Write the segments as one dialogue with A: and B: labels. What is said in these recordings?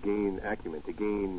A: gain acumen, to gain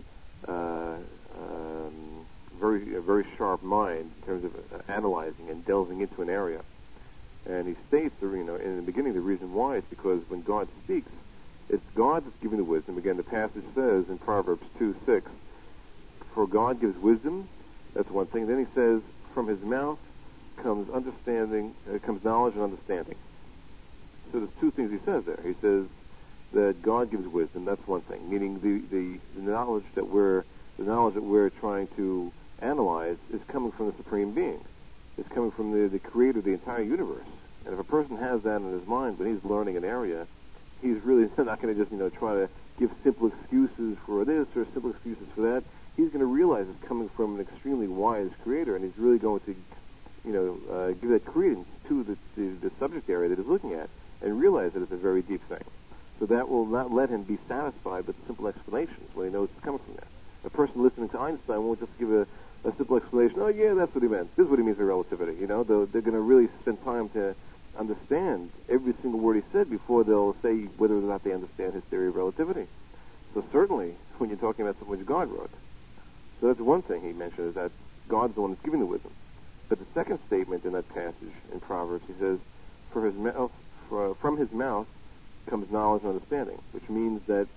A: a very sharp mind in terms of analyzing and delving into an area. And he states, in the beginning, the reason why is because when God speaks, it's God that's giving the wisdom. Again, the passage says in Proverbs 2:6, "For God gives wisdom." That's one thing. Then he says, "From his mouth comes understanding, comes knowledge and understanding." So there's two things he says there. He says that God gives wisdom. That's one thing, meaning the knowledge that we're trying to analyze is coming from the Supreme Being. It's coming from the Creator of the entire universe. And if a person has that in his mind when he's learning an area, he's really not going to just try to give simple excuses for this or simple excuses for that. He's going to realize it's coming from an extremely wise Creator, and he's really going to give that credence to the subject area that he's looking at and realize that it's a very deep thing. So that will not let him be satisfied with simple explanations when he knows it's coming from there. A person listening to Einstein won't just give a simple explanation. Oh, yeah, that's what he meant. This is what he means by relativity. They're going to really spend time to understand every single word he said before they'll say whether or not they understand his theory of relativity. So certainly, when you're talking about something which God wrote. So that's one thing he mentioned, is that God's the one that's giving the wisdom. But the second statement in that passage in Proverbs, he says, from his mouth comes knowledge and understanding, which means that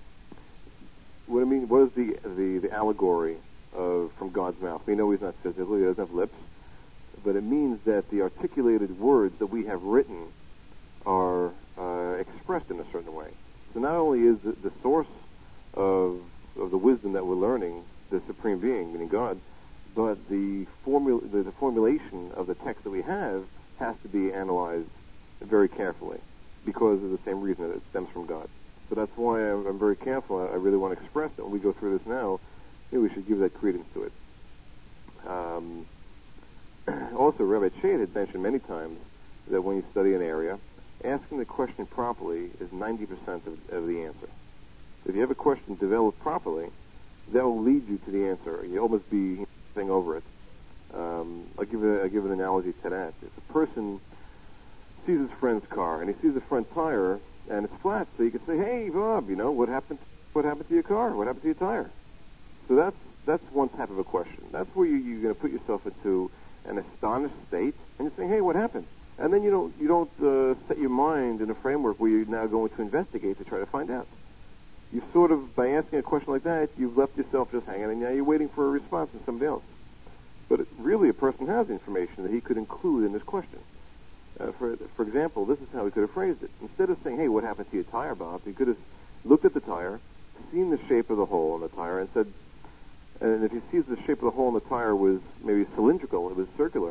A: what is the allegory of from God's mouth? We know he's not physical, he doesn't have lips, but it means that the articulated words that we have written are expressed in a certain way. So not only is the source of the wisdom that we're learning the Supreme Being, meaning God, but the formulation of the text that we have has to be analyzed very carefully because of the same reason that it stems from God. So that's why I'm very careful. I really want to express that when we go through this now, we should give that credence to it. Also, Rabbi Chait had mentioned many times that when you study an area, asking the question properly is 90% of the answer. If you have a question developed properly, that will lead you to the answer. You almost be saying over it. I'll give an analogy to that. If a person sees his friend's car and he sees the front tire and it's flat, so you can say, "Hey, Bob, what happened to your car? What happened to your tire?" So that's one type of a question. That's where you're going to put yourself into an astonished state and you say, "Hey, what happened?" And then you don't set your mind in a framework where you're now going to investigate to try to find out. You sort of, by asking a question like that, you've left yourself just hanging, and now you're waiting for a response from somebody else. But really, a person has information that he could include in this question. For example, this is how he could have phrased it. Instead of saying, "Hey, what happened to your tire, Bob?" he could have looked at the tire, seen the shape of the hole in the tire, and said, and if he sees the shape of the hole in the tire was maybe cylindrical, it was circular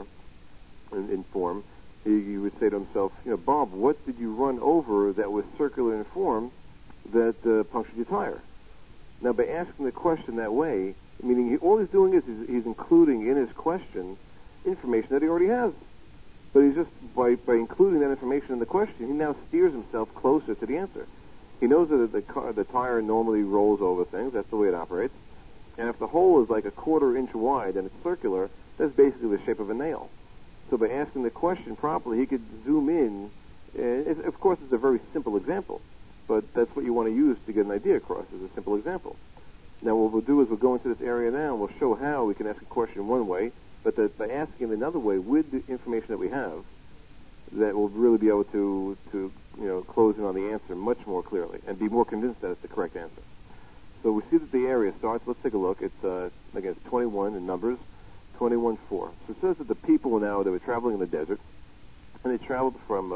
A: in form, he would say to himself, "Bob, what did you run over that was circular in form that punctured your tire?" Now, by asking the question that way, meaning all he's doing is he's including in his question information that he already has. But he's just, by including that information in the question, he now steers himself closer to the answer. He knows that the tire normally rolls over things. That's the way it operates. And if the hole is like a 1/4 inch wide and it's circular, that's basically the shape of a nail. So by asking the question properly, he could zoom in. Of course, it's a very simple example, but that's what you want to use to get an idea across, is a simple example. Now, what we'll do is we'll go into this area now, and we'll show how we can ask a question one way, but that by asking it another way with the information that we have, that will really be able to close in on the answer much more clearly and be more convinced that it's the correct answer. So we see that the area starts. Let's take a look. It's, again, it's 21 in Numbers, 21:4. So it says that the people now, they were traveling in the desert, and they traveled from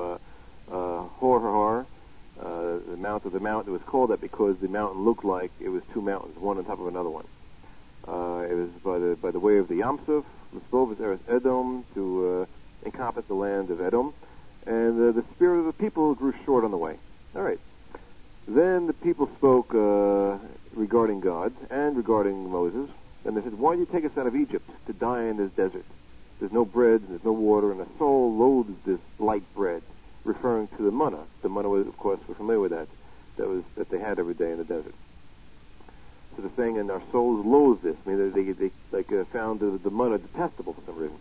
A: Hor-Har, the mount of the mountain. It was called that because the mountain looked like it was two mountains, one on top of another one. It was by the way of the Yam-Suf, L'Spov is Eretz Edom, to encompass the land of Edom, and the spirit of the people grew short on the way. All right. Then the people spoke regarding God and regarding Moses, and they said, "Why did you take us out of Egypt to die in this desert? There's no bread, and there's no water, and the soul loathes this light bread," referring to the manna. The manna, of course, we're familiar with that that they had every day in the desert. So they're saying, and our souls loathe this. I mean, they found the manna detestable for some reason.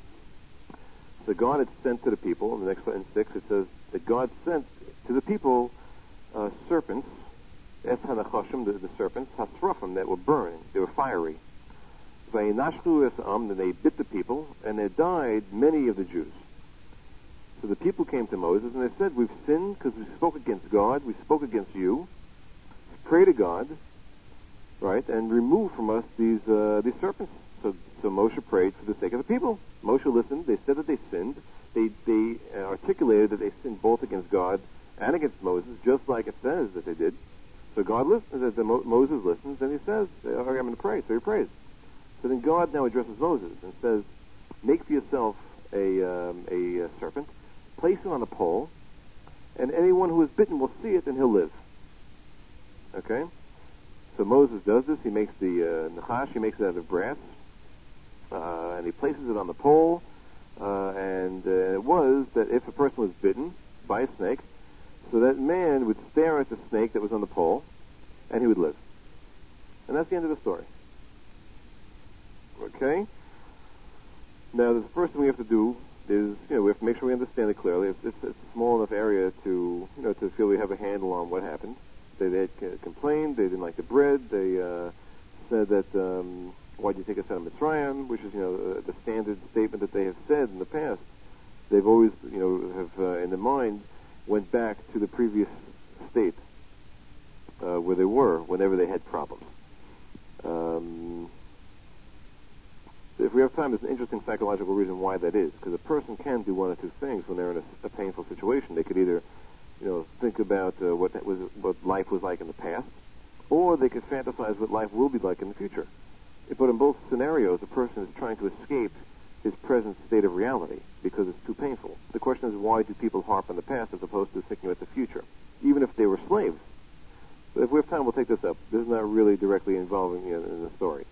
A: So God had sent to the people, in the next one, in 6, it says that God sent to the people serpents Hanachashim, the serpents, Hasrafim, that were burning, they were fiery. Vayinashchu esam, then they bit the people, and there died many of the Jews. So the people came to Moses, and they said, we've sinned because we spoke against God, we spoke against you. Pray to God, right, and remove from us these serpents. So Moshe prayed for the sake of the people. Moshe listened. They said that they sinned. They articulated that they sinned both against God and against Moses, just like it says that they did. So God listens. Moses listens, and he says, I'm going to pray. So he prays. So then God now addresses Moses and says, make for yourself a serpent, place it on a pole, and anyone who is bitten will see it, and he'll live. Okay? So Moses does this. He makes the nachash, he makes it out of brass, and he places it on the pole, and it was that if a person was bitten by a snake, so that man would stare at the snake that was on the pole, and he would live. And that's the end of the story. Okay? Now, the first thing we have to do is, we have to make sure we understand it clearly. It's a small enough area to feel we have a handle on what happened. They had complained. They didn't like the bread. They said that, why did you take us out of Mitzrayim? Which is, the standard statement that they have said in the past. They've always, have in their mind, went back to the previous state where they were whenever they had problems. If we have time, there's an interesting psychological reason why that is. Because a person can do one or two things when they're in a painful situation. They could either think about what life was like in the past, or they could fantasize what life will be like in the future. But in both scenarios, the person is trying to escape his present state of reality because it's too painful. The question is, why do people harp on the past as opposed to thinking about the future, even if they were slaves? But if we have time, we'll take this up. This is not really directly involving in the story.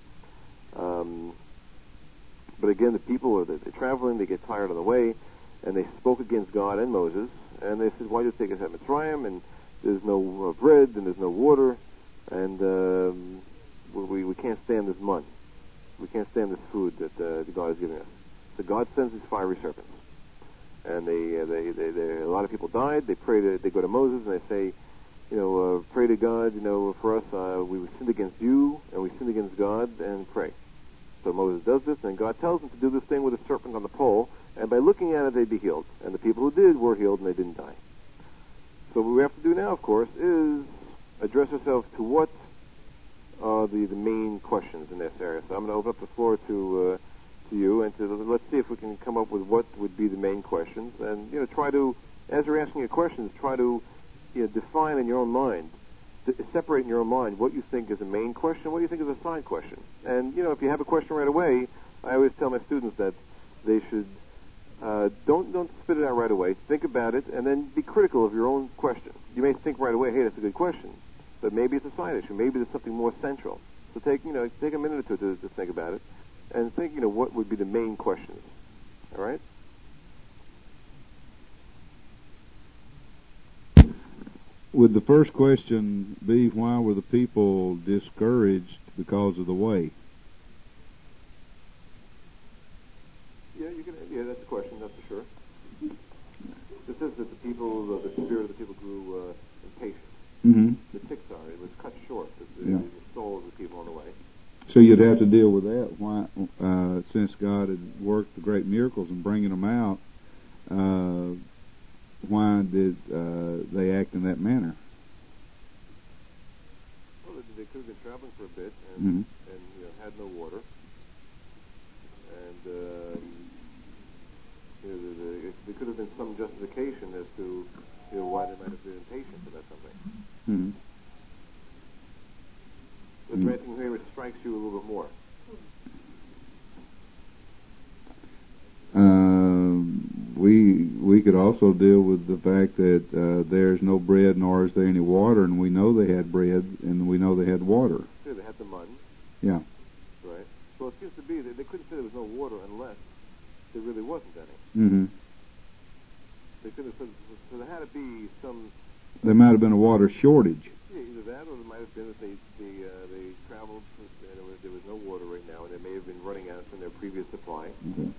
A: But again, the people they're traveling, they get tired on the way, and they spoke against God and Moses, and they said, why did you take us out of Mitzrayim, and there's no bread, and there's no water, and we can't stand this mun. We can't stand this food that God is giving us. So God sends these fiery serpents. And a lot of people died. They go to Moses, and they say, pray to God, for us, we sinned against you, and we sinned against God, and pray. So Moses does this, and God tells him to do this thing with a serpent on the pole, and by looking at it, they'd be healed. And the people who did were healed, and they didn't die. So what we have to do now, of course, is address ourselves to what are the main questions in this area. So I'm going to open up the floor to you, and let's see if we can come up with what would be the main questions, and try to, as you're asking your questions, try to define in your own mind, separate in your own mind what you think is a main question, what you think is a side question. And if you have a question right away, I always tell my students that they should don't spit it out right away. Think about it, and then be critical of your own question. You may think right away, hey, that's a good question, but maybe it's a side issue. Maybe there's something more central. So take a minute or two to think about it, and think what would be the main questions. All right.
B: Would the first question be, why were the people discouraged because of the way?
A: Yeah, that's a question, that's for sure. It says that the spirit of the people grew impatient.
B: Mm-hmm.
A: The tiksar, it was cut short, the soul of the people on the way.
B: So you'd have to deal with that. Why, since God had worked the great miracles in bringing them out, why did they act in that manner?
A: Well, they could have been traveling for a bit and had no water, and there could have been some justification as to why they might have been impatient about something.
B: Mm-hmm.
A: Is there anything here which strikes you a little bit more?
B: We could also deal with the fact that there's no bread nor is there any water, and we know they had bread and we know they had water.
A: Yeah, they had the mun.
B: Yeah.
A: Right. Well, it seems to be that they couldn't say there was no water unless there really wasn't any.
B: Mm-hmm.
A: They could have said, so there had to be some...
B: There might have been a water shortage.
A: Yeah, either that or it might have been that they traveled and there was no water right now, and they may have been running out from their previous supply.
B: Okay.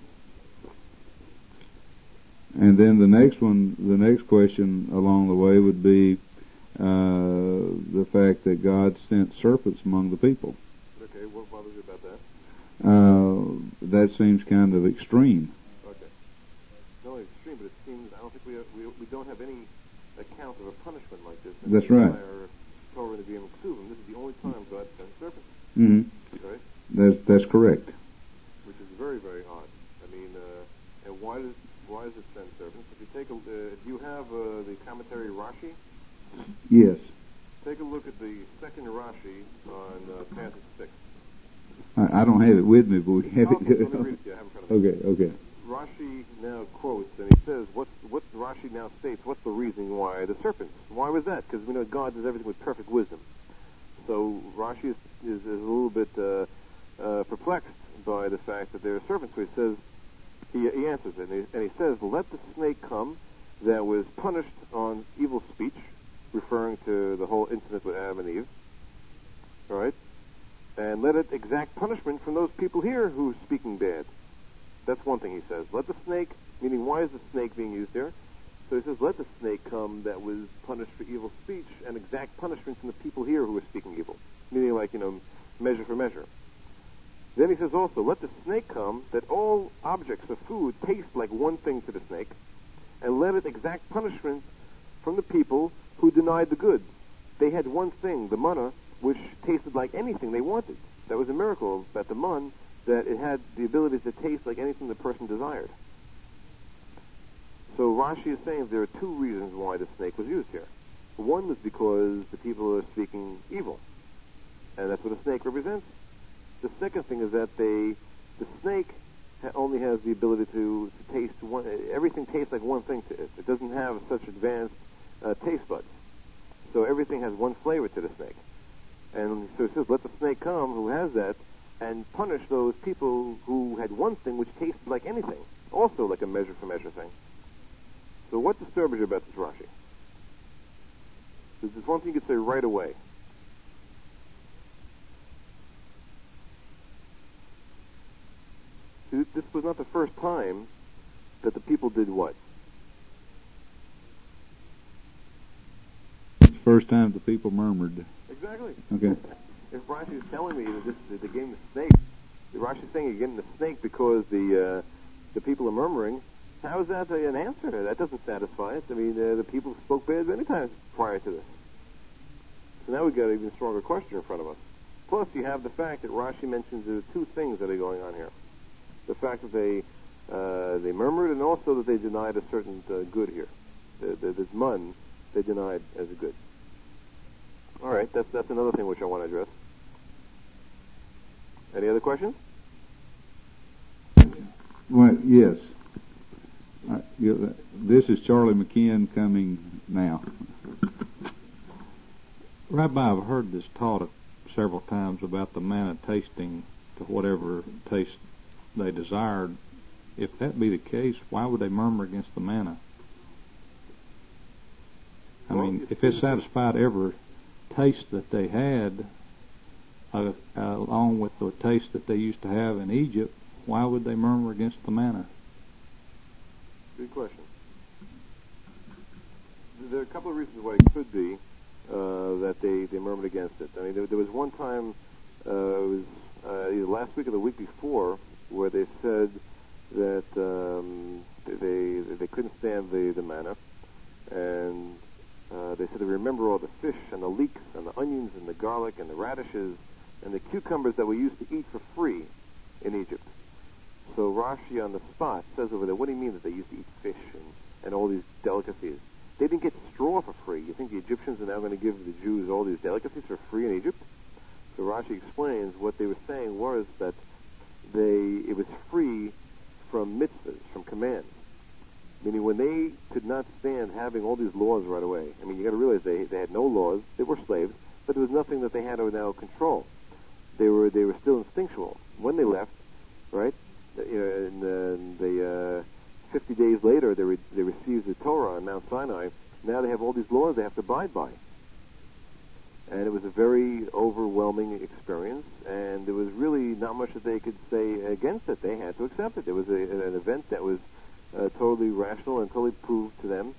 B: And then the next question along the way would be, the fact that God sent serpents among the people.
A: Okay, what bothers you about that?
B: That seems kind of extreme.
A: Okay. Not only extreme, but it seems, I don't think we don't have any account of a punishment like this.
B: That's right.
A: Torah and the B'yam Ksuvim. This is the only time God sent serpents.
B: Mm-hmm.
A: Right?
B: That's correct.
A: Which is very, very odd. I mean, and why does it send serpents? If you take do you have the commentary Rashi?
B: Yes.
A: Take a look at the second Rashi on passage 6.
B: I don't have it with me, but we have it.
A: Let me read it to you. I have it in front of me.
B: Okay.
A: Rashi now quotes, and he says, what Rashi now states, what's the reasoning why the serpents? Why was that? Because we know God does everything with perfect wisdom. So Rashi is a little bit perplexed by the fact that there are serpents. So he says, he answers it, and he says, let the snake come that was punished on evil speech, referring to the whole incident with Adam and Eve. All right? And let it exact punishment from those people here who are speaking bad. That's one thing he says. Let the snake, meaning why is the snake being used here? So he says, let the snake come that was punished for evil speech and exact punishment from the people here who are speaking evil. Meaning like, measure for measure. Then he says also, let the snake come that all objects of food taste like one thing to the snake, and let it exact punishment from the people who denied the good. They had one thing, the manna, which tasted like anything they wanted. That was a miracle about the man, that it had the ability to taste like anything the person desired. So Rashi is saying there are two reasons why the snake was used here. One was because the people are speaking evil, and that's what a snake represents. The second thing is that the snake only has the ability to taste one. Everything tastes like one thing to it. It doesn't have such advanced taste buds. So everything has one flavor to the snake. And so it says, let the snake come who has that, and punish those people who had one thing which tasted like anything, also like a measure for measure thing. So what disturbs you about this Rashi? There's one thing you could say right away. See, this was not the first time that the people did what?
B: It's the first time the people murmured.
A: Exactly.
B: Okay.
A: If Rashi is telling me that they're getting the snake, Rashi is saying you're getting the snake because the people are murmuring, how is that an answer? That doesn't satisfy us. I mean, the people spoke bad many times prior to this. So now we've got an even stronger question in front of us. Plus, you have the fact that Rashi mentions there are two things that are going on here. The fact that they murmured, and also that they denied a certain good here. This man, they denied as a good. All right, that's another thing which I want to address. Any other questions?
B: Well, yes. This is Charlie McKeon coming now.
C: Rabbi, I've heard this taught several times about the manna tasting to whatever taste they desired. If that be the case, why would they murmur against the manna? I mean, if it satisfied every taste that they had, along with the taste that they used to have in Egypt, why would they murmur against the manna?
A: Good question. There are a couple of reasons why it could be that they murmured against it. I mean, there was one time, it was either last week or the week before, where they said that they couldn't stand the manna, and they said they remember all the fish and the leeks and the onions and the garlic and the radishes and the cucumbers that we used to eat for free in Egypt. So Rashi on the spot says over there, what do you mean that they used to eat fish and all these delicacies? They didn't get straw for free. You think the Egyptians are now going to give the Jews all these delicacies for free in Egypt? So Rashi explains what they were saying was that it was free from mitzvahs, from commands. Meaning when they could not stand having all these laws right away. I mean, you got to realize they had no laws. They were slaves, but there was nothing that they had to now control. They were still instinctual. When they left, right? And 50 days later, they received the Torah on Mount Sinai. Now they have all these laws they have to abide by. And it was a very overwhelming experience, and there was really not much that they could say against it. They had to accept it. It was an event that was totally rational and totally proved to them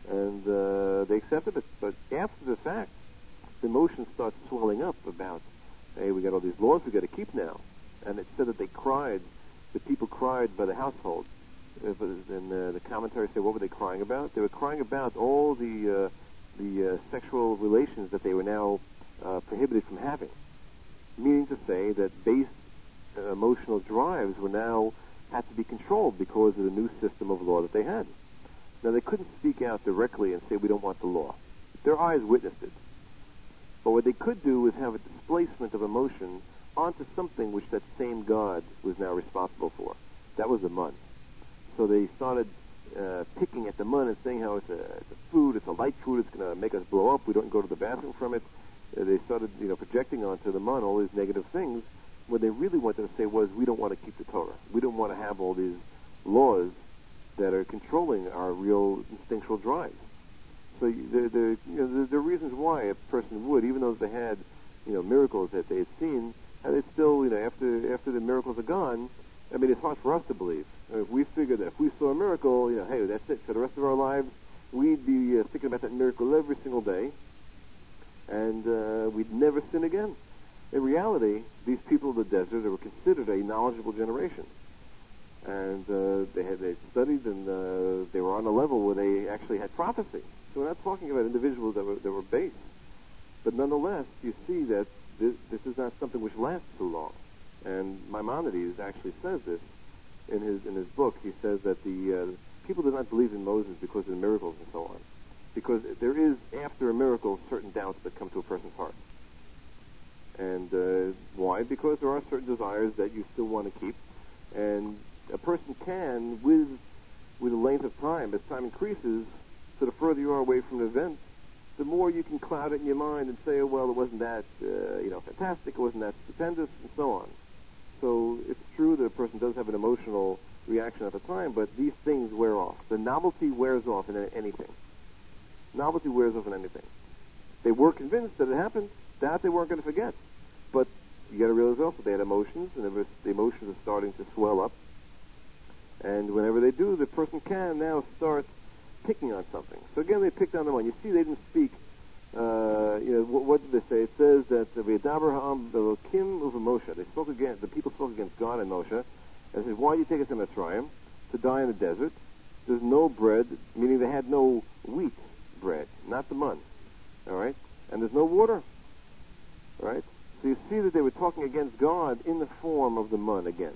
A: and they accepted it. But after the fact, the emotions start swelling up about, hey, we got all these laws we got to keep now. And it said that they cried, the people cried by the household. And the commentaries say, what were they crying about? They were crying about all the sexual relations that they were now prohibited from having. Meaning to say that base emotional drives were now had to be controlled because of the new system of law that they had. Now, they couldn't speak out directly and say, we don't want the law. Their eyes witnessed it. But what they could do is have a displacement of emotion onto something which that same God was now responsible for. That was the mun. So they started picking at the mun and saying how it's a food, it's a light food, it's going to make us blow up, we don't go to the bathroom from it. They started, projecting onto the mun all these negative things. What they really wanted to say was, we don't want to keep the Torah. We don't want to have all these laws that are controlling our real instinctual drives. So there are reasons why a person would, even though they had, miracles that they had seen, and it's still, after the miracles are gone, I mean, it's hard for us to believe. If we figured that if we saw a miracle, hey, that's it. For the rest of our lives, we'd be thinking about that miracle every single day, and we'd never sin again. In reality, these people of the desert, they were considered a knowledgeable generation. And they studied, and they were on a level where they actually had prophecy. So we're not talking about individuals that were base. But nonetheless, you see that this is not something which lasts too long. And Maimonides actually says this in his book. He says that the people did not believe in Moses because of the miracles and so on. Because there is, after a miracle, certain doubts that come to a person's heart. And why? Because there are certain desires that you still want to keep. And a person can, with the length of time, as time increases, so the further you are away from the event, the more you can cloud it in your mind and say, oh, well, it wasn't that, fantastic, it wasn't that stupendous, and so on. So it's true that a person does have an emotional reaction at the time, but these things wear off. The novelty wears off in anything. Novelty wears off in anything. They were convinced that it happened, that they weren't going to forget. But you got to realize also they had emotions, and the emotions are starting to swell up. And whenever they do, the person can now start picking on something. So again, they picked on the one. You see, they didn't speak. What did they say? It says that V'yedaber ha'am Elokim uva Moshe. The people spoke against God and Moshe, and said, "Why did you take us to Mitzrayim to die in the desert? There's no bread," meaning they had no wheat bread, not the mun. All right, and there's no water. All right. So you see that they were talking against God in the form of the mun again.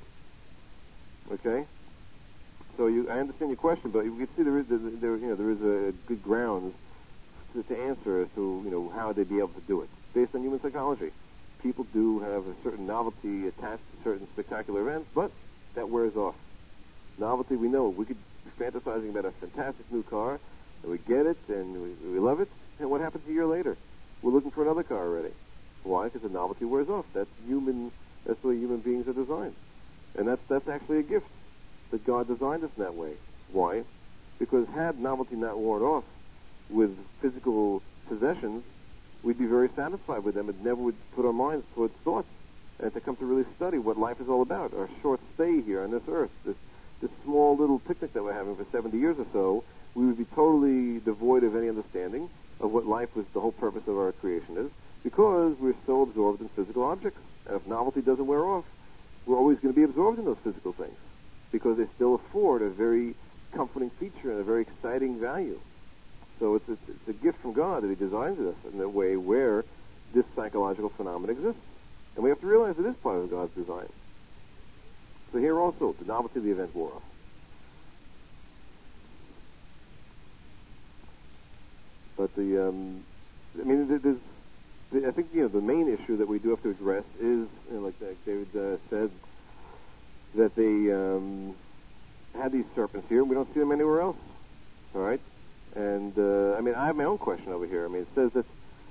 A: Okay. So I understand your question, but you can see there is a good grounds to answer as to how they'd be able to do it based on human psychology. People do have a certain novelty attached to certain spectacular events, but that wears off. Novelty, we know. We could be fantasizing about a fantastic new car, and we get it, and we love it, and what happens a year later? We're looking for another car already. Why? Because the novelty wears off. That's human. That's the way human beings are designed, and that's actually a gift that God designed us in that way. Why? Because had novelty not worn off with physical possessions, we'd be very satisfied with them and never would put our minds towards thoughts and to come to really study what life is all about. Our short stay here on this earth, this small little picnic that we're having for 70 years or so, we would be totally devoid of any understanding of what life was, the whole purpose of our creation is, because we're so absorbed in physical objects. And if novelty doesn't wear off, we're always going to be absorbed in those physical things, because they still afford a very comforting feature and a very exciting value. So it's a gift from God that He designs us in a way where this psychological phenomenon exists. And we have to realize it is part of God's design. So here also, the novelty of the event wore off. But I think the main issue that we do have to address is, like David said, that they had these serpents here, and we don't see them anywhere else. All right? And, I have my own question over here. It says that,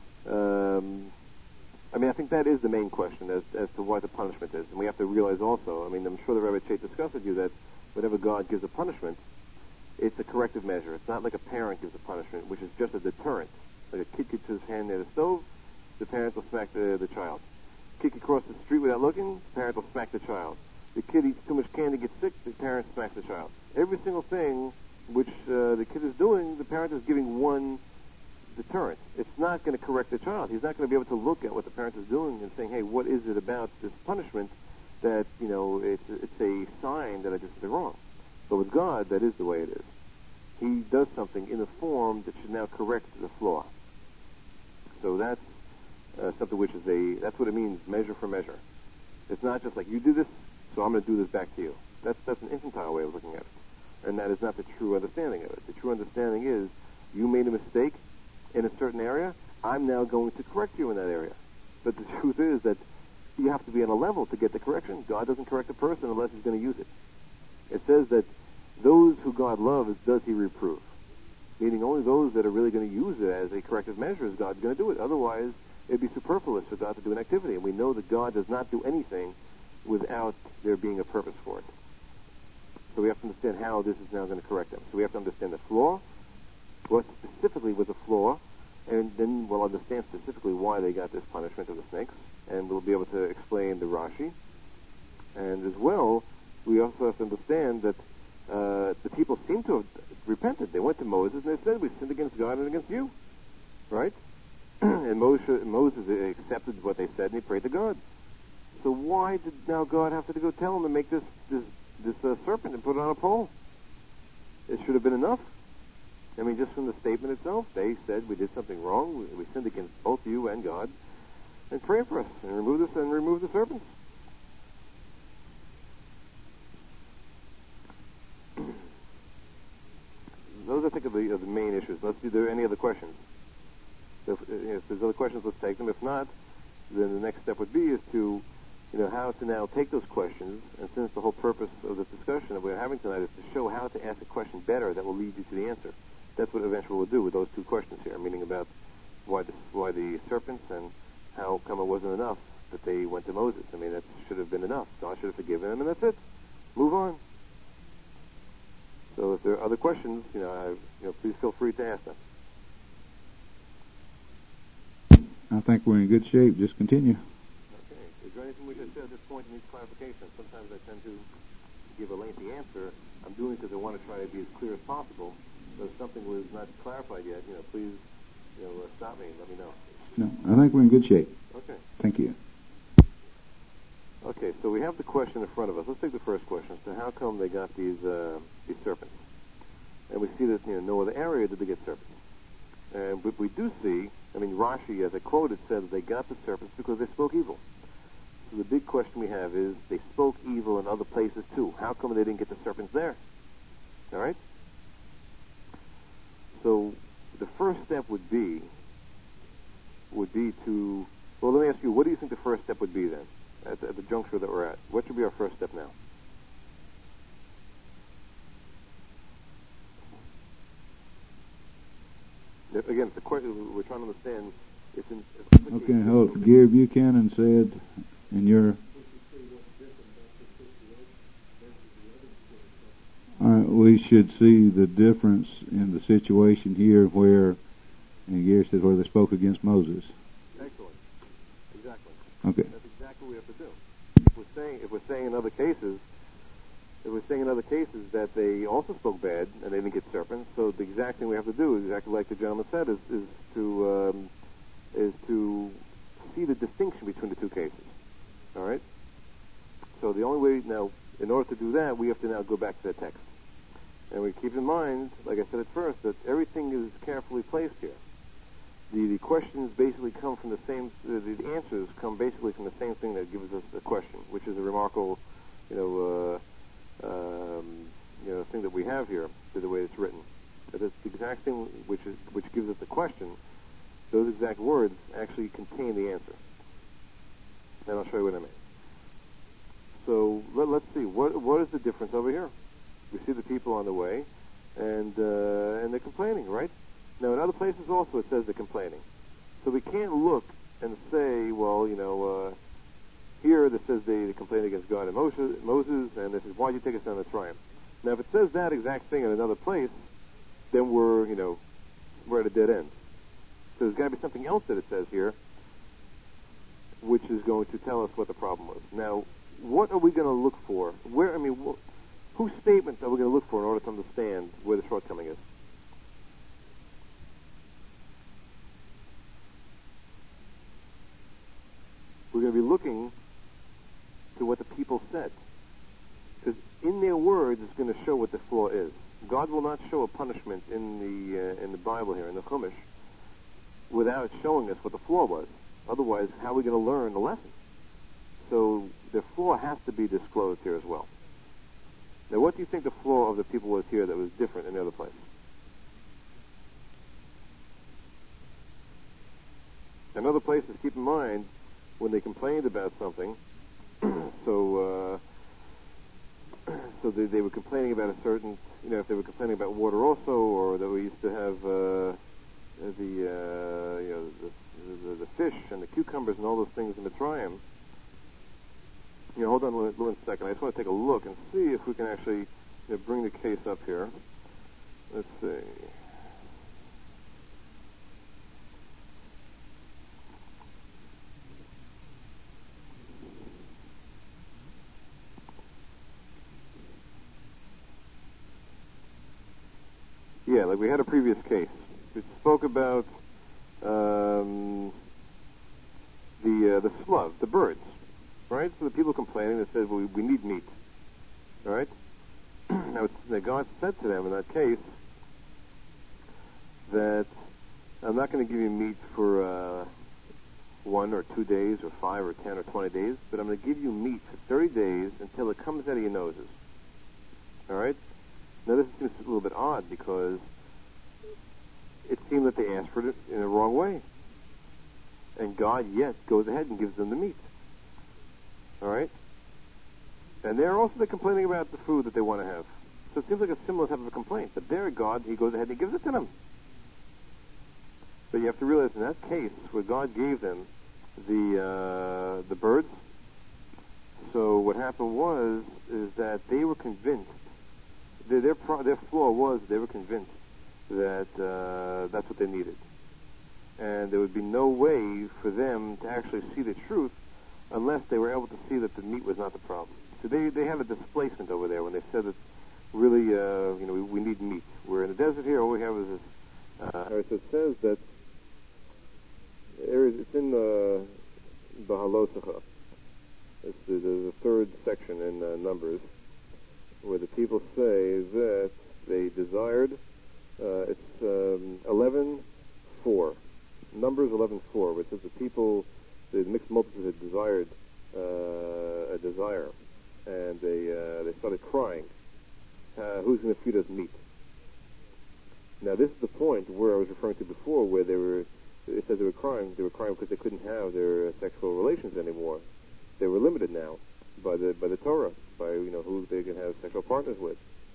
A: I think that is the main question as to what the punishment is. And we have to realize also, I'm sure the Rebbe Chait discussed with you that whenever God gives a punishment, it's a corrective measure. It's not like a parent gives a punishment, which is just a deterrent. Like a kid gets his hand near the stove, the parent will smack the child. Kid across the street without looking, the parent will smack the child. The kid eats too much candy, gets sick, the parent smacks the child. Every single thing which the kid is doing, the parent is giving one deterrent. It's not going to correct the child. He's not going to be able to look at what the parent is doing and saying, hey, what is it about this punishment that, it's a sign that I did something wrong. But with God, that is the way it is. He does something in a form that should now correct the flaw. So that's something which is that's what it means, measure for measure. It's not just like, you do this, so I'm going to do this back to you. That's an infantile way of looking at it. And that is not the true understanding of it. The true understanding is, you made a mistake in a certain area, I'm now going to correct you in that area. But the truth is that you have to be on a level to get the correction. God doesn't correct a person unless he's going to use it. It says that those who God loves, does he reprove. Meaning only those that are really going to use it as a corrective measure is God going to do it. Otherwise, it'd be superfluous for God to do an activity. And we know that God does not do anything without there being a purpose for it. So we have to understand how this is now going to correct them. So we have to understand the flaw, what specifically was the flaw, and then we'll understand specifically why they got this punishment of the snakes, and we'll be able to explain the Rashi. And as well, we also have to understand that the people seem to have repented. They went to Moses and they said, we sinned against God and against you. Right? And Moses accepted what they said and he prayed to God. So why did now God have to go tell him to make this serpent and put it on a pole? It should have been enough. I mean, just from the statement itself, they said we did something wrong. We sinned against both you and God. And pray for us and remove the serpents. Those, I think, are the main issues. Let's see, are there any other questions? If there's other questions, let's take them. If not, then the next step would be is to, how to now take those questions. And since the whole purpose of this discussion that we're having tonight is to show how to ask a question better that will lead you to the answer. That's what eventually we'll do with those two questions here, meaning about why the serpents and how come it wasn't enough that they went to Moses. I mean, that should have been enough. God should have forgiven them, and that's it. Move on. So if there are other questions, please feel free to ask them.
B: I think we're in good shape. Just continue.
A: Okay. Is there anything we should say at this point that needs clarification? Sometimes I tend to give a lengthy answer. I'm doing it because I want to try to be as clear as possible. So if something was not clarified yet, please, stop me and let me know.
B: No, I think we're in good shape.
A: Okay.
B: Thank you.
A: Okay, so we have the question in front of us. Let's take the first question. So how come they got these serpents? And we see that no other area did they get serpents. But we do see, Rashi, as I quoted, said that they got the serpents because they spoke evil. So the big question we have is, they spoke evil in other places too. How come they didn't get the serpents there? All right? So the first step would be to, well, let me ask you, what do you think the first step would be then, at the juncture that we're at? What should be our first step now? Again, it's a question we're trying to understand.
B: Okay, Gary Buchanan said in your... All right, we should see the difference in the situation here where, and Gary said where they spoke against Moses.
A: Excellent. Exactly.
B: Okay.
A: That's exactly what we have to do. If we're saying in other cases that they also spoke bad and they didn't get serpents, so the exact thing we have to do, exactly like the gentleman said, is to see the distinction between the two cases. All right. So the only way now, in order to do that, we have to now go back to the text, and we keep in mind, like I said at first, that everything is carefully placed here. The questions basically come from the same. The answers come basically from the same thing that gives us the question, which is a remarkable, thing that we have here, to the way it's written. That it's the exact thing which gives us the question. Those exact words actually contain the answer, and I'll show you what I mean. So let's see what is the difference over here. We see the people on the way, and they're complaining, right? Now in other places also it says they're complaining. So we can't look and say, well, here it says they complained against God and Moses, and this is why did you take us down the Mitzrayim? Now, if it says that exact thing in another place, then we're at a dead end. So there's got to be something else that it says here, which is going to tell us what the problem was. Now, what are we going to look for? Who Whose statement are we going to look for in order to understand where the shortcoming is? We're going to be looking to what the people said. Because in their words, it's going to show what the flaw is. God will not show a punishment in the Bible here, in the Chumash, without showing us what the flaw was. Otherwise, how are we going to learn the lesson? So the flaw has to be disclosed here as well. Now, what do you think the flaw of the people was here that was different in the other place? In other places, keep in mind, when they complained about something, so they were complaining about a certain, if they were complaining about water also, or that we used to have the fish and the cucumbers and all those things in Mitzrayim. Hold on one second. I just want to take a look and see if we can actually bring the case up here. Let's see. Yeah, like we had a previous case. We spoke about the slug, the birds, right? So the people complaining, they said, well, we need meat, all right? Now, God said to them in that case that I'm not going to give you meat for 1 or 2 days or 5 or 10 or 20 days, but I'm going to give you meat for 30 days until it comes out of your noses, all right? Now, this seems a little bit odd because it seemed that they asked for it in the wrong way. And God yet goes ahead and gives them the meat. All right? And they're also complaining about the food that they want to have. So it seems like a similar type of a complaint. But there, God, He goes ahead and He gives it to them. But you have to realize in that case where God gave them the birds, so what happened is that they were convinced. Their flaw was they were convinced that that's what they needed. And there would be no way for them to actually see the truth unless they were able to see that the meat was not the problem. So they have a displacement over there when they said that really, we need meat. We're in the desert here, all we have is this. So it says that it's in Bahalosecha. It's the third section in Numbers, where the people say that they desired, it's 11:4, Numbers 11:4, which says the mixed multitude had desired a desire, and they started crying, who's going to feed us meat? Now this is the point where I was referring to before, where it says they were crying because they couldn't have their sexual relations anymore. They were limited now by the Torah, by who they can have sexual partners with.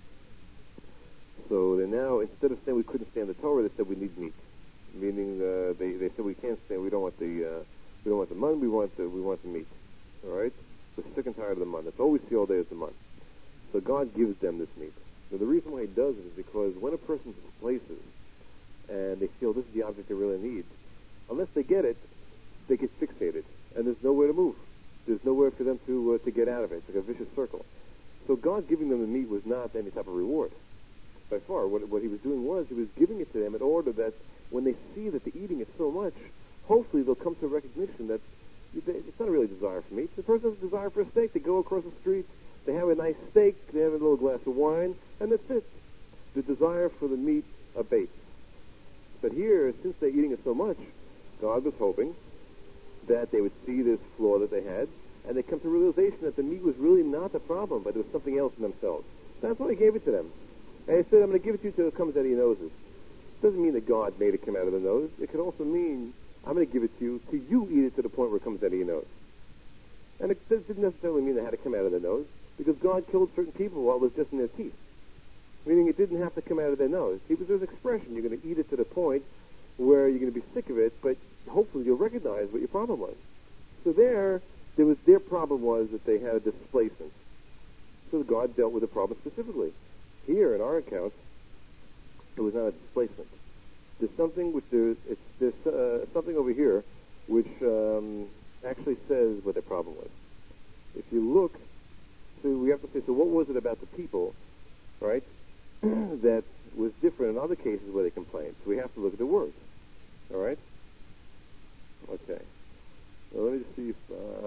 A: So they now, instead of saying we couldn't stand the Torah, they said we need meat, meaning they said we can't stand. We don't want the mun. We want the meat. All right, we're sick and tired of the mun. That's all we see all day is the mun. So God gives them this meat. Now the reason why He does it is because when a person displaces and they feel this is the object they really need, unless they get it, they get fixated, and there's nowhere to move. There's nowhere for them to get out of it. It's like a vicious circle. So God giving them the meat was not any type of reward. By far, what He was doing was He was giving it to them in order that when they see that they're eating it so much, hopefully they'll come to a recognition that it's not really a desire for meat. The person has a desire for a steak. They go across the street, they have a nice steak, they have a little glass of wine, and that's it. The desire for the meat abates. But here, since they're eating it so much, God was hoping that they would see this flaw that they had, and they come to realization that the meat was really not the problem, but there was something else in themselves. That's why He gave it to them. And He said, I'm going to give it to you until it comes out of your noses. It doesn't mean that God made it come out of the nose. It could also mean, I'm going to give it to you till you eat it to the point where it comes out of your nose. And it didn't necessarily mean it had to come out of the nose, because God killed certain people while it was just in their teeth. Meaning it didn't have to come out of their nose. There's an expression, you're going to eat it to the point where you're going to be sick of it, but hopefully you'll recognize what your problem was. So their problem was that they had a displacement. So God dealt with the problem specifically. Here in our account, it was not a displacement. There's something something over here which actually says what their problem was. If you look So we have to say, so what was it about the people, right, that was different in other cases where they complained? So we have to look at the words. All right? Okay. Well, let me just see if...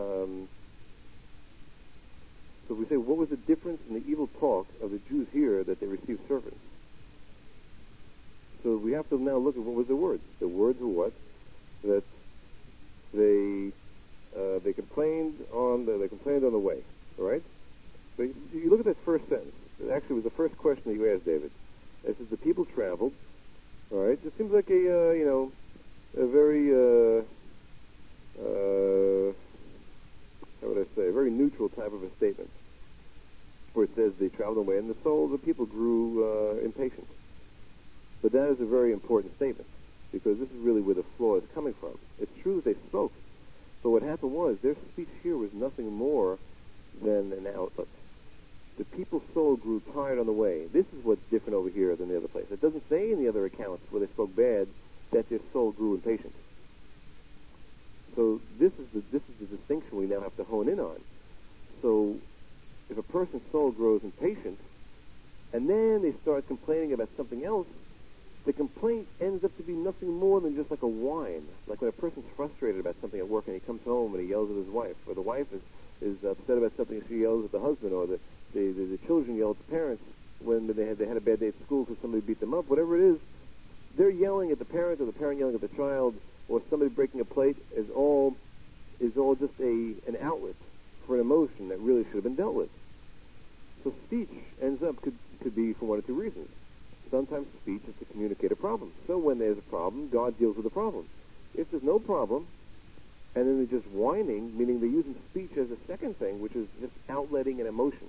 A: so we say, what was the difference in the evil talk of the Jews here that they received servants? So we have to now look at what was the words. The words were what? That they complained on the way. All right? But you look at that first sentence. It actually was the first question that you asked, David. It says the people traveled. All right? It seems like a very how would I say, a very neutral type of a statement, where it says they traveled away, and the people grew impatient. But that is a very important statement, because this is really where the flaw is coming from. It's true that they spoke, but what happened was their speech here was nothing more than an outlet. The people's soul grew tired on the way. This is what's different over here than the other place. It doesn't say in the other accounts where they spoke bad that their soul grew impatient. So this is the distinction we now have to hone in on. So if a person's soul grows impatient, and then they start complaining about something else, the complaint ends up to be nothing more than just like a whine. Like when a person's frustrated about something at work and he comes home and he yells at his wife, or the wife is upset about something and she yells at the husband, or the children yell at the parents when they had a bad day at school because somebody beat them up. Whatever it is, they're yelling at the parent, or the parent yelling at the child, or somebody breaking a plate is all just an outlet for an emotion that really should have been dealt with. So speech ends up could be for one of two reasons. Sometimes speech is to communicate a problem. So when there's a problem, God deals with the problem. If there's no problem, and then they're just whining, meaning they're using speech as a second thing, which is just outletting an emotion,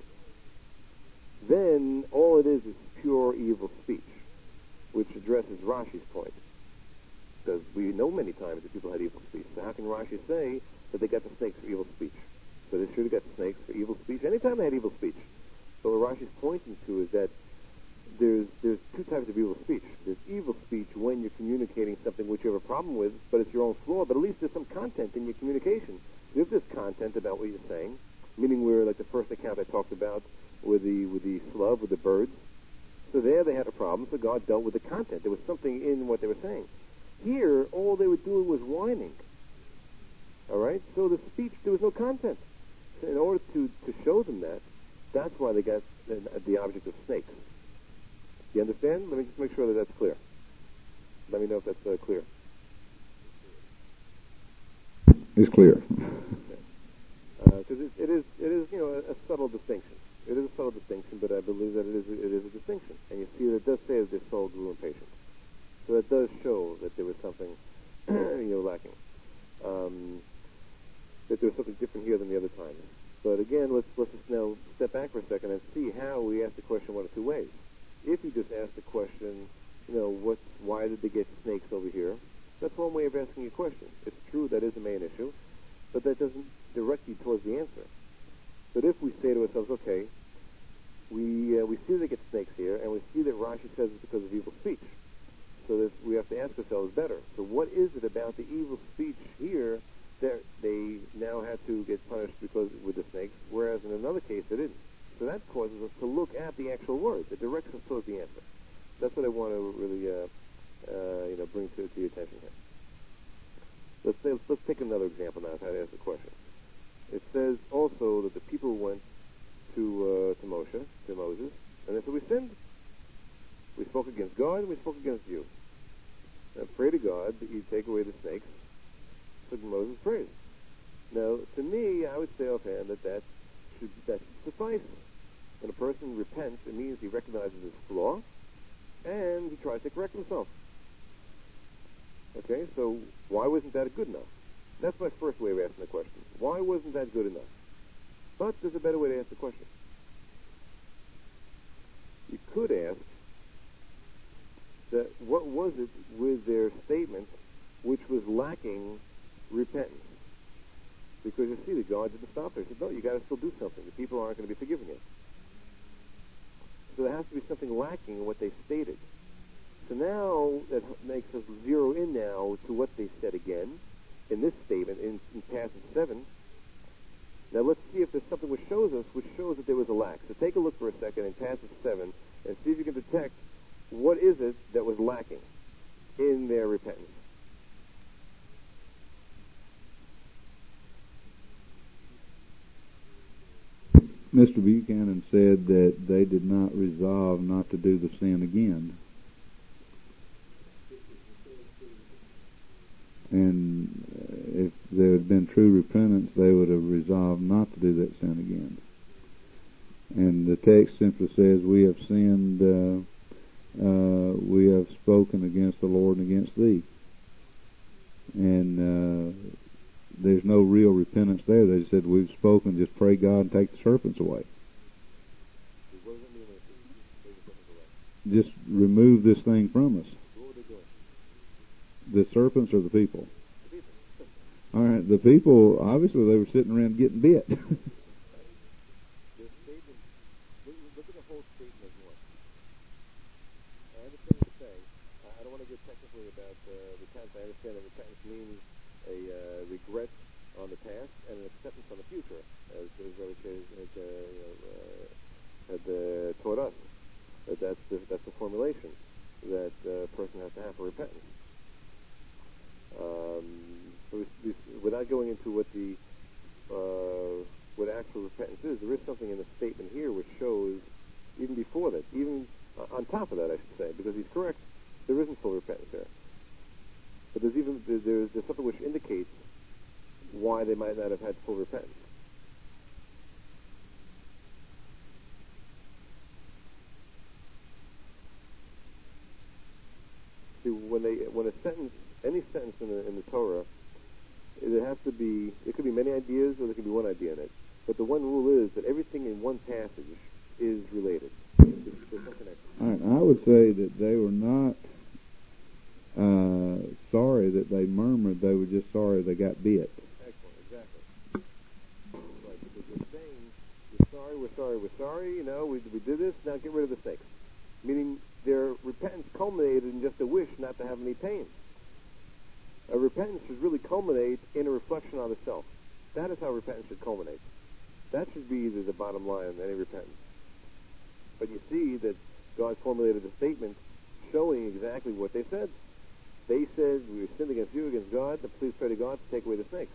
A: then all it is pure evil speech, which addresses Rashi's point. Because we know many times that people had evil speech. So how can Rashi say that they got the snakes for evil speech? So they should have got snakes for evil speech anytime they had evil speech. So what Rashi's pointing to is that there's two types of evil speech. There's evil speech when you're communicating something which you have a problem with, but it's your own flaw, but at least there's some content in your communication. If there's content about what you're saying, meaning where, like the first account I talked about with the slug, with the birds, so there they had a problem, so God dealt with the content. There was something in what they were saying. Here, all they were doing was whining. All right? So the speech, there was no content. So in order to show them that, that's why they got the object of snakes. You understand? Let me just make sure that that's clear. Let me know if that's clear.
B: It's clear.
A: Because it is a subtle distinction. It is a subtle distinction, but I believe that it is a distinction. And you see that it does say that their soul grew impatient. So that does show that there was something lacking. That there was something different here than the other times. But again, let's just now step back for a second and see how we ask the question one of two ways. If you just ask the question, why did they get snakes over here? That's one way of asking a question. It's true that is a main issue, but that doesn't direct you towards the answer. But if we say to ourselves, okay, we see they get snakes here, and we see that Rashi says it's because of evil speech. So that we have to ask ourselves better. So what is it about the evil speech here that they now had to get punished because with the snakes, whereas in another case they didn't? So that causes us to look at the actual words. It directs us towards the answer. That's what I want to really, bring to your attention here. Let's take another example now of how to ask the question. It says also that the people went to Moses, and they said, we sinned. We spoke against God, and we spoke against you. Now pray to God that you take away the snakes. So Moses prayed. Now, to me, I would say offhand that should suffice. When a person repents, it means he recognizes his flaw, and he tries to correct himself. Okay, so why wasn't that good enough? That's my first way of asking the question. Why wasn't that good enough? But there's a better way to ask the question. You could ask that what was it with their statement which was lacking repentance? Because you see that God didn't stop there. He said, no, you got to still do something. The people aren't going to be forgiven yet. So there has to be something lacking in what they stated. So now that makes us zero in now to what they said again in this statement in passage 7. Now let's see if there's something which shows that take a look for a second in passage 7 and see if you can detect what is it that was lacking in their repentance.
B: Mr. Buchanan said that they did not resolve not to do the sin again. And if there had been true repentance, they would have resolved not to do that sin again. And the text simply says, we have sinned, we have spoken against the Lord and against thee. And there's no real repentance there. They said, we've spoken, just pray God and take the serpents away.
A: What does it mean when it says take the serpents away?
B: Just remove this thing from us.
A: What were they doing?
B: The serpents or the people?
A: The people.
B: All right, the people, obviously they were sitting around getting bit.
A: Their statement, look at the whole statement as one. I understand what you're saying. I don't want to get technically about repentance. I understand that repentance means a regret on the past and an acceptance on the future, as Rabbi Shea had taught us. That's the formulation that a person has to have for repentance. Without going into what actual repentance is, there is something in the statement here which shows, even before that, even on top of that, I should say, because he's correct, there isn't full repentance there. But there's something which indicates why they might not have had full repentance. See, when a sentence, any sentence in the Torah, it could be many ideas or there could be one idea in it. But the one rule is that everything in one passage is related. There's some connection.
B: All right, I would say that they were not sorry that they murmured, they were just sorry they got bit.
A: Excellent, exactly. Right, because they're saying, we're sorry, we did this, now get rid of the snakes. Meaning their repentance culminated in just a wish not to have any pain. A repentance should really culminate in a reflection on the self. That is how repentance should culminate. That should be the bottom line of any repentance. But you see that God formulated a statement showing exactly what they said. They said, we sinned against you, against God, and please pray to God to take away the snakes.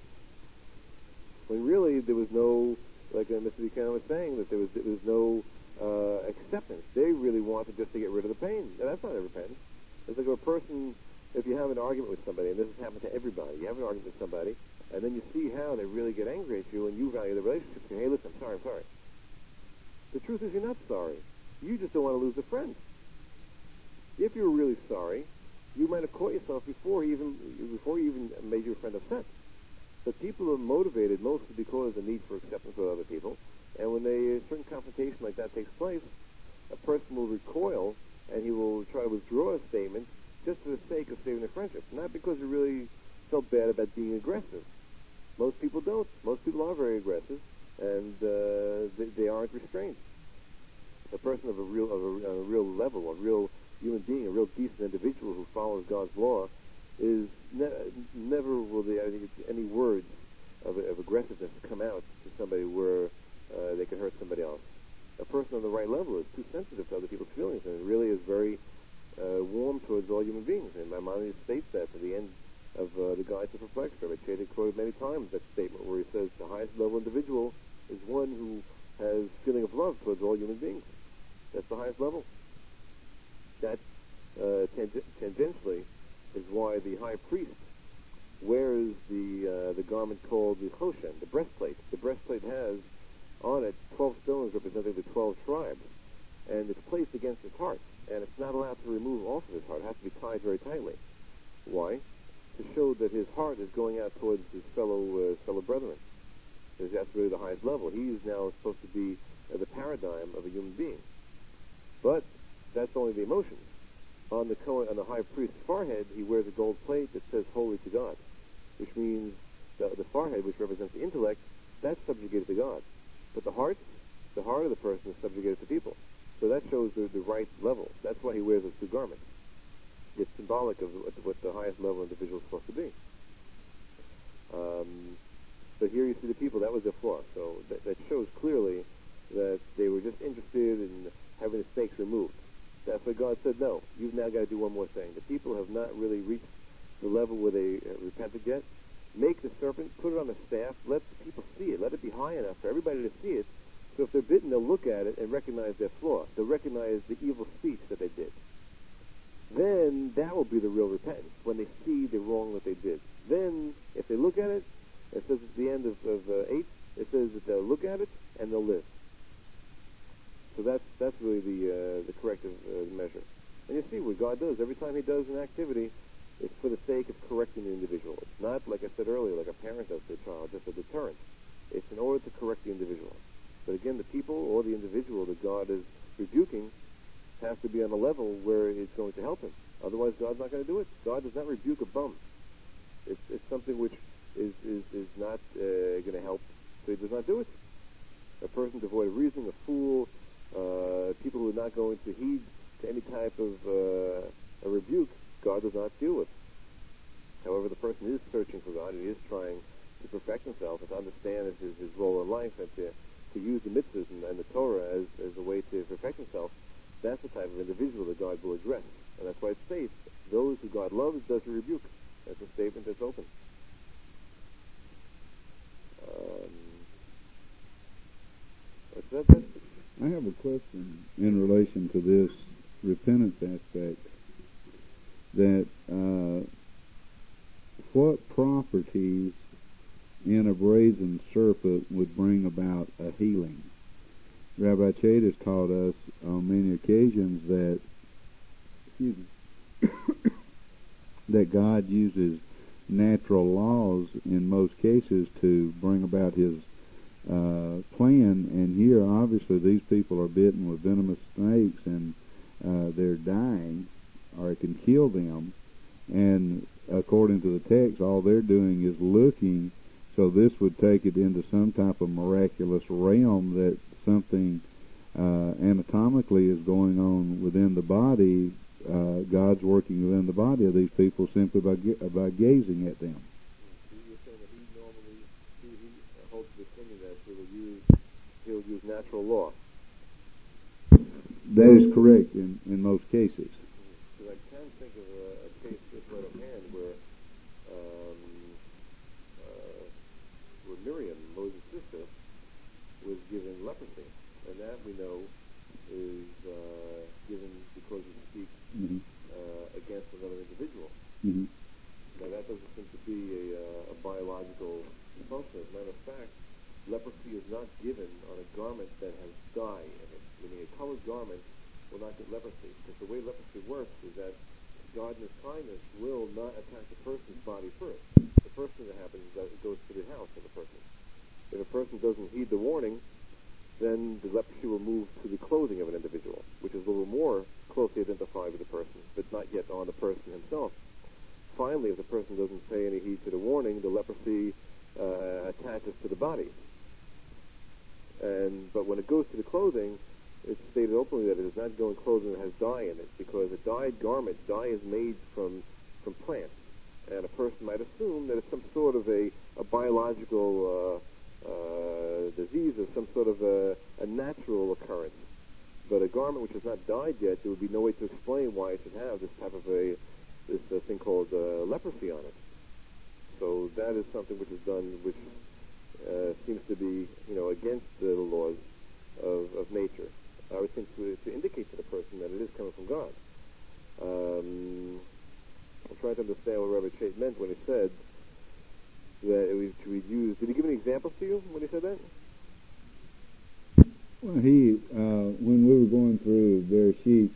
A: When really there was no, like Mr. Buchanan was saying, that there was no acceptance. They really wanted just to get rid of the pain. Now, that's not a repentance. It's like a person, if you have an argument with somebody, and this has happened to everybody, you have an argument with somebody, and then you see how they really get angry at you, and you value the relationship, and you say, hey, listen, I'm sorry. The truth is you're not sorry. You just don't want to lose a friend. If you were really sorry, you might have caught yourself before you even made your friend upset. But people are motivated mostly because of the need for acceptance with other people, and when a certain confrontation like that takes place, a person will recoil, and he will try to withdraw a statement just for the sake of saving a friendship, not because he really felt bad about being aggressive. Most people don't. Most people are very aggressive, and they aren't restrained. A person of a real level, a real human being, a real decent individual who follows God's law, is never will any words of aggressiveness come out to somebody where they can hurt somebody else. A person on the right level is too sensitive to other people's feelings and really is very warm towards all human beings. And Maimonides states that at the end of the Guide to Perplexity. Rabbi Shea quoted many times that statement where he says the highest level individual is one who has feeling of love towards all human beings. That's the highest level. That tangentially is why the high priest wears the garment called the choshen, the breastplate. The breastplate has on it 12 stones representing the 12 tribes, and it's placed against his heart, and it's not allowed to remove off of his heart. It has to be tied very tightly. Why? To show that his heart is going out towards his fellow brethren. Because that's really the highest level. He is now supposed to be the paradigm of a human being. But that's only the emotions. On the high priest's forehead, he wears a gold plate that says "Holy to God," which means the forehead, which represents the intellect, that's subjugated to God. But the heart of the person is subjugated to people. So that shows the right level. That's why he wears those two garments. It's symbolic of what the highest level individual is supposed to be. But here you see the people, that was their flaw. So that shows clearly that they were just interested in having the snakes removed. That's why God said, no, you've now got to do one more thing. The people have not really reached the level where they repented yet. Make the serpent, put it on a staff, let the people see it. Let it be high enough for everybody to see it. So if they're bitten, they'll look at it and recognize their flaw. They'll recognize the evil speech that they did. Then that will be the real repentance, when they see the wrong that they did. Then, if they look at it, it says at the end of 8, it says that they'll look at it and they'll live. So that's really the corrective measure. And you see what God does. Every time he does an activity, it's for the sake of correcting the individual. It's not, like I said earlier, like a parent does to a child, just a deterrent. It's in order to correct the individual. But again, the people or the individual that God is rebuking has to be on a level where it's going to help him. Otherwise, God's not going to do it. God does not rebuke a bum. It's something which is not going to help, so he does not do it. A person devoid of reasoning, a fool, people who are not going to heed to any type of a rebuke, God does not deal with. However, the person is searching for God and he is trying to perfect himself and to understand his role in life and to use the mitzvahs and the Torah as a way to perfect himself. That's the type of individual that God will address. And that's why it states, those who God loves does he rebuke. That's a statement that's open.
B: I have a question in relation to this repentance aspect. That what properties in a brazen serpent would bring about a healing? Rabbi Chait has taught us on many occasions that that God uses natural laws in most cases to bring about his plan. And here, obviously, these people are bitten with venomous snakes and they're dying, or it can kill them. And according to the text, all they're doing is looking. So this would take it into some type of miraculous realm that something anatomically is going on within the body. God's working within the body of these people simply by gazing at them.
A: You're saying that he normally holds the opinion that he'll use natural law.
B: That is correct in most cases.
A: Because I can think of a case just right at hand where Miriam, Moses' sister, was given leprosy. And that we know is given because he speaks against another individual.
B: Mm-hmm.
A: Now that doesn't seem to be a biological function. As a matter of fact, leprosy is not given on a garment that has dye in it. Meaning a colored garment will not get leprosy. Because the way leprosy works is that God in his kindness will not attack the person's body first. The first thing that happens is that it goes to the house of the person. If a person doesn't heed the warning, then the leprosy will move to the clothing of an individual, which is a little more closely identified with the person, but not yet on the person himself. Finally, if the person doesn't pay any heed to the warning, the leprosy attaches to the body. But when it goes to the clothing, it's stated openly that it is not going clothing that has dye in it, because a dyed garment, dye is made from plants, and a person might assume that it's some sort of a biological disease or some sort of a natural occurrence. But a garment which is not dyed yet, there would be no way to explain why it should have this type of this thing called leprosy on it. So that is something which is done, which seems to be, against the laws of nature. I would think to indicate to the person that it is coming from God. I'm trying to understand what Rabbi Chait meant when he said that we'd use. Did he give any examples to you when he said that?
B: Well, when we were going through Bereshit,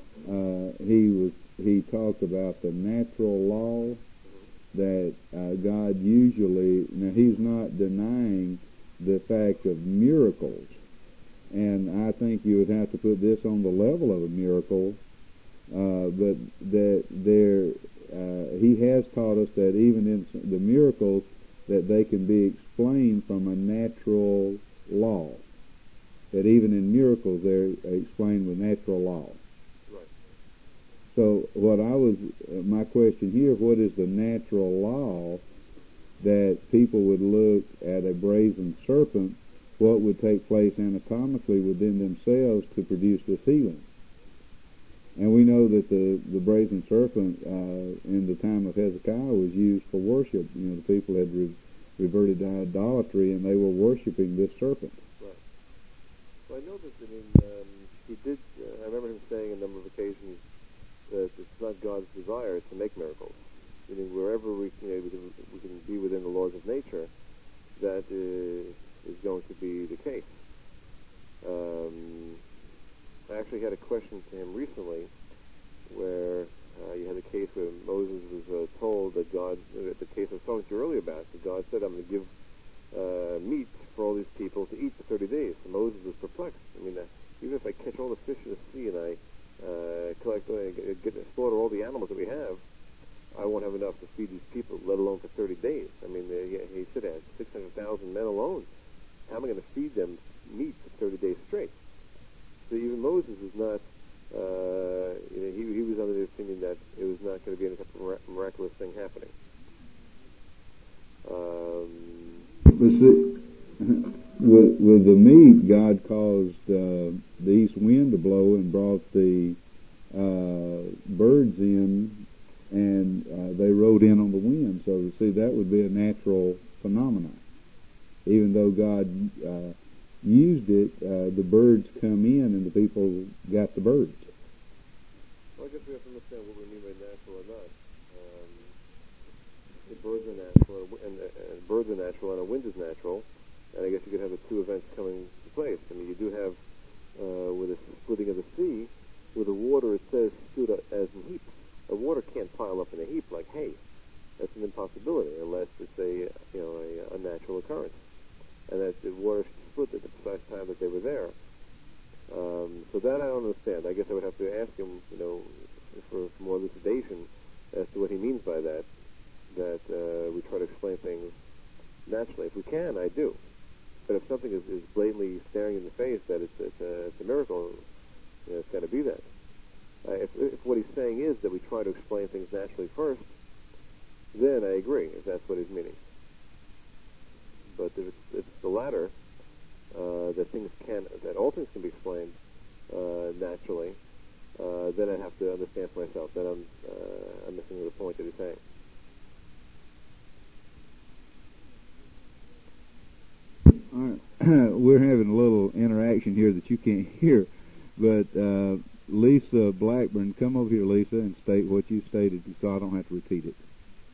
B: he talked about the natural law that God usually. Now, he's not denying the fact of miracles, and I think you would have to put this on the level of a miracle. But that he has taught us that even in the miracles, that they can be explained from a natural law. That even in miracles, they're explained with natural law.
A: Right.
B: So my question here, what is the natural law that people would look at a brazen serpent what would take place anatomically within themselves to produce this healing. And we know that the brazen serpent in the time of Hezekiah was used for worship. The people had reverted to idolatry, and they were worshiping this serpent.
A: Right. Well, I know that, he did, I remember him saying a number of occasions that it's not God's desire to make miracles. Meaning wherever we can be within the laws of nature, that is going to be the case. I actually had a question to him recently where you had a case where Moses was told that God, the case I was talking to you earlier about, that God said, I'm going to give meat for all these people to eat for 30 days. And Moses was perplexed. Even if I catch all the fish in the sea and I slaughter all the animals that we have, I won't have enough to feed these people, let alone for 30 days. He said I had 600,000 men alone. How am I going to feed them meat for 30 days straight? So even Moses was not, he was under the opinion that it was not going to be any type of miraculous thing happening.
B: But see, with the meat, God caused the east wind to blow and brought the birds in, and they rode in on the wind. So, see, that would be a natural phenomenon. Even though God used it, the birds come in and the people got the birds.
A: Well, I guess we have to understand what we mean by natural or not. The birds are natural, and birds are natural, and a wind is natural. And I guess you could have the two events coming to place. You do have, with the splitting of the sea, with the water, it says stood as in heaps. The water can't pile up in a heap like hay. That's an impossibility unless it's a natural occurrence, and that the water split at the precise time that they were there. So that I don't understand. I guess I would have to ask him, for more elucidation as to what he means by that. That we try to explain things naturally. If we can, I do. But if something is blatantly staring in the face that it's a miracle, it's got to be that. If what he's saying is that we try to explain things naturally first, then I agree, if that's what he's meaning. But if it's the latter, that all things can be explained naturally, then I have to understand for myself. Then I'm missing the point that he's saying.
B: All right. We're having a little interaction here that you can't hear, but Lisa Blackburn, come over here, Lisa, and state what you stated so I don't have to repeat it.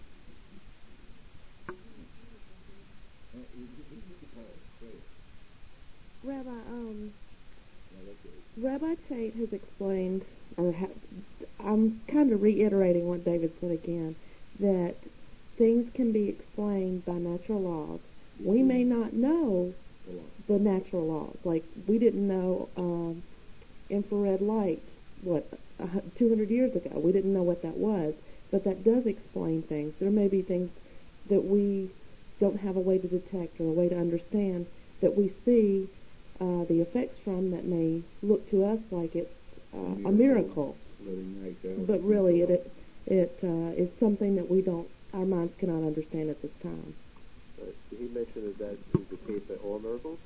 D: Rabbi Tate has explained, I'm kind of reiterating what David said again, that things can be explained by natural laws. We may not know the natural laws. Like, we didn't know infrared light, 200 years ago. We didn't know what that was. But that does explain things. There may be things that we don't have a way to detect or a way to understand that we see the effects from that may look to us like it's a miracle. But really, it is something that our minds cannot understand at this time.
A: Did he mention that is the case at all miracles?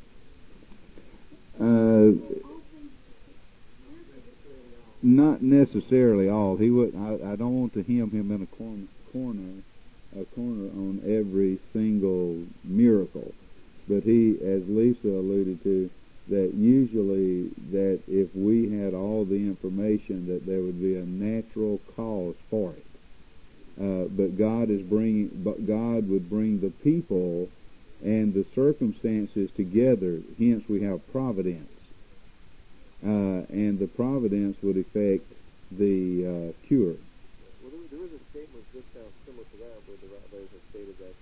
B: Not necessarily all. He would. I don't want to hem him in a corner on every single miracle. But he, as Lisa alluded to, that usually that if we had all the information, that there would be a natural cause for it. But God would bring the people and the circumstances together. Hence, we have providence, and the providence would affect the cure.
A: Well, there is a statement that sounds similar to that, where the rabbis have stated that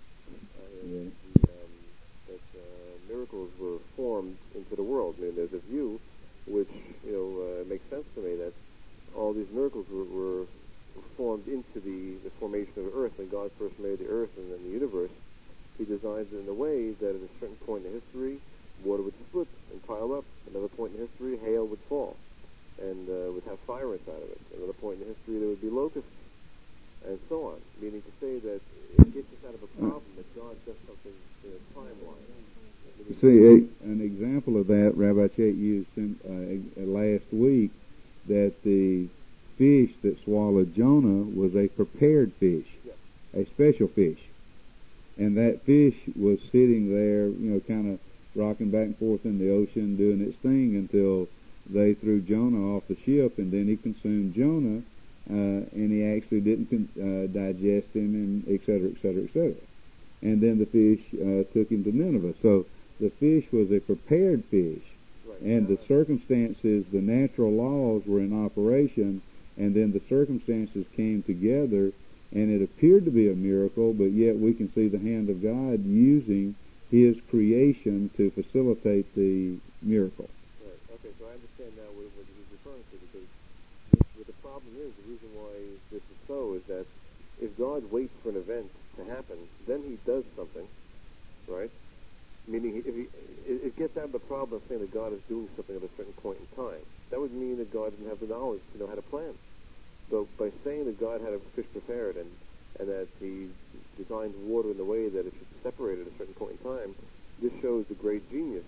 A: miracles were formed into the world. There's a view which makes sense to me that all these miracles were formed into the formation of the earth. When God first made the earth and then the universe, he designed it in a way that at a certain point in history, water would split and pile up. Another point in history, hail would fall and would have fire inside of it. Another point in history, there would be locusts, and so on. Meaning to say that it gets us out of a problem that God does something in a timeline.
B: see, an example of that, Rabbi Chet used last week, that the fish that swallowed Jonah was a prepared fish, a special fish. And that fish was sitting there, kind of rocking back and forth in the ocean, doing its thing until they threw Jonah off the ship, and then he consumed Jonah, and he actually didn't digest him, and et cetera, et cetera, et cetera. And then the fish took him to Nineveh. So the fish was a prepared fish, and the circumstances, the natural laws were in operation, and then the circumstances came together, and it appeared to be a miracle, but yet we can see the hand of God using His creation to facilitate the miracle.
A: Right. Okay, so I understand now what he's referring to, because what the problem is, the reason why this is so, is that if God waits for an event to happen, then He does something, right? Meaning, it gets out of the problem of saying that God is doing something at a certain point in time. That would mean that God didn't have the knowledge to know how to plan. So by saying that God had a fish prepared and that He designed water in the way that it should separate at a certain point in time, this shows the great genius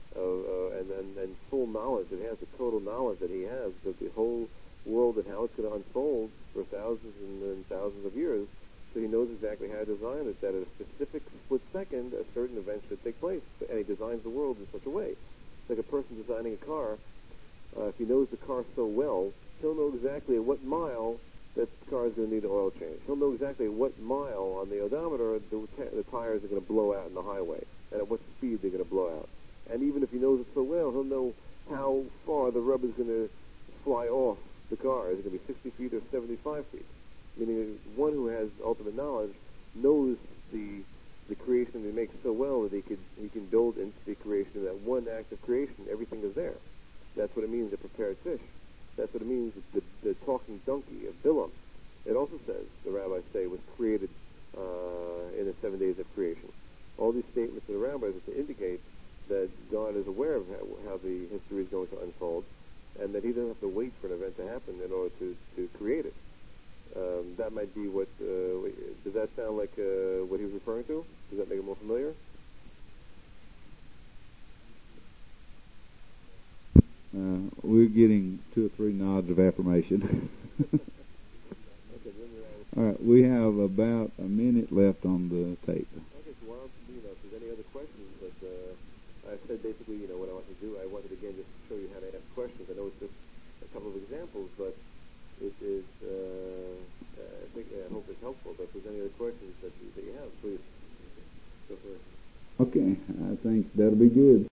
A: and full knowledge. It has the total knowledge that He has of the whole world and how it's going to unfold for thousands and thousands of years. So He knows exactly how to design it, that at a specific split second, a certain event should take place. And He designs the world in such a way. Like a person designing a car, if he knows the car so well, he'll know exactly at what mile that car is going to need an oil change. He'll know exactly at what mile on the odometer the tires are going to blow out in the highway, and at what speed they're going to blow out. And even if he knows it so well, he'll know how far the rubber is going to fly off the car. Is it going to be 60 feet or 75 feet? Meaning one who has ultimate knowledge knows the creation that He makes so well that he can build into the creation of that one act of creation. Everything is there. That's what it means, a prepared fish. That's what it means, the talking donkey of Bilam. It also says, the rabbis say, was created in the 7 days of creation. All these statements of the rabbis are to indicate that God is aware of how the history is going to unfold, and that He doesn't have to wait for an event to happen in order to create it. That might be what, does that sound like what he was referring to? Does that make it more familiar?
B: We're getting 2 or 3 nods of affirmation. All right, we have about a minute left on the tape.
A: Okay, so why don't if there's any other questions, but I said basically, what I wanted to do, I wanted again just to show you how to ask questions. I know it's just a couple of examples, but it is, I hope it's helpful. But if there's any other questions that you have, please go first.
B: Okay, I think that'll be good.